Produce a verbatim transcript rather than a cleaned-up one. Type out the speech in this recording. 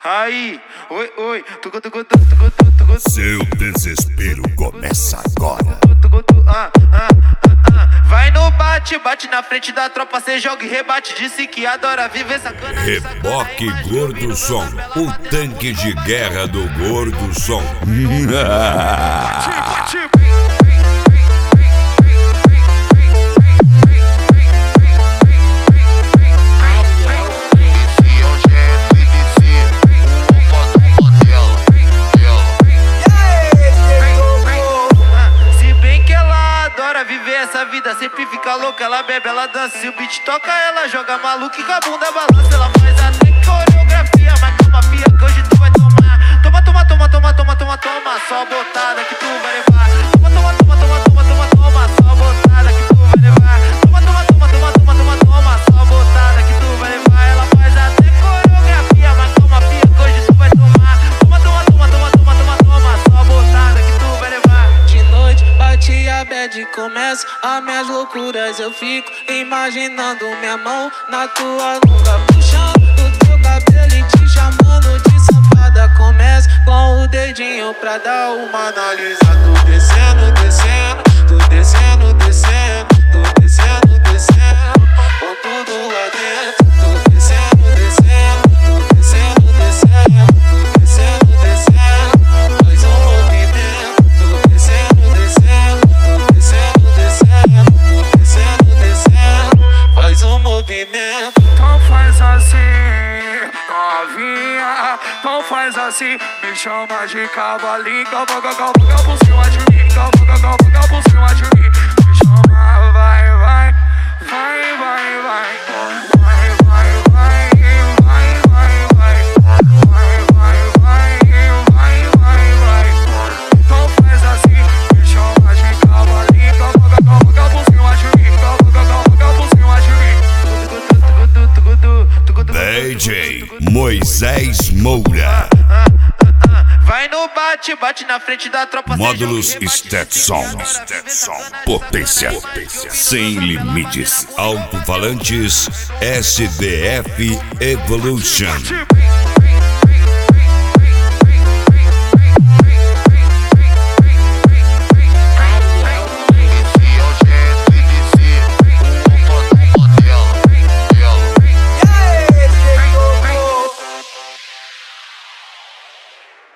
Aí, oi, oi, tucu, tucu, tucu, tucu, tucu. Seu desespero começa agora. Tucu, tucu, ah, ah, ah, ah. Vai no bate, bate na frente da tropa, cê joga e rebate. Disse que adora viver sacana. Reboque Gordo Som, o tanque de guerra do Gordo Som. Viver essa vida, sempre fica louca. Ela bebe, ela dança, se o beat toca, ela joga maluca e com a bunda balança. Ela faz até coreografia, mas calma fia que hoje tu vai tomar. Toma, toma, toma, toma, toma, toma, toma, só botada que tu vai levar. Toma, toma, toma, toma, toma, toma, toma, só botada que tu vai levar. Toma, toma, toma, toma, toma, toma, toma, só botada que tu vai levar. Ela faz até coreografia, mas calma fia que hoje tu vai tomar. Toma, toma, toma, toma, toma, toma, toma, só botada que tu vai levar. De noite bate a bad, começa as minhas loucuras. Eu fico imaginando minha mão na tua nuca, puxando o teu cabelo e te chamando de safada. Começa com o dedinho pra dar uma analisada. Tô descendo, descendo, tô descendo, descendo, tô descendo, descendo, com tudo lá dentro. Tô descendo, descendo, tô descendo, descendo, tô descendo, descendo, faz um movimento. Tô descendo, descendo, tô descendo, descendo, tô descendo, descendo, faz um movimento. Então faz assim, novinha, então faz assim, me chama de cavalinho, cavalga, cavalga por cima de mim, cavalga, cavalga por cima de mim, me chama, vai, vai, vai, vai, vai, vai, vai, vai, vai, vai, vai, vai, vai, vai, vai, vai, então faz assim, me chama de cavalinho, cavalga, cavalga por cima de mim, cavalga, cavalga por cima de mim. D J Moisés Moura. Vai no bate, bate na frente da tropa. Módulos Stetson. Potência sem limites. Alto-falantes S D F Evolution.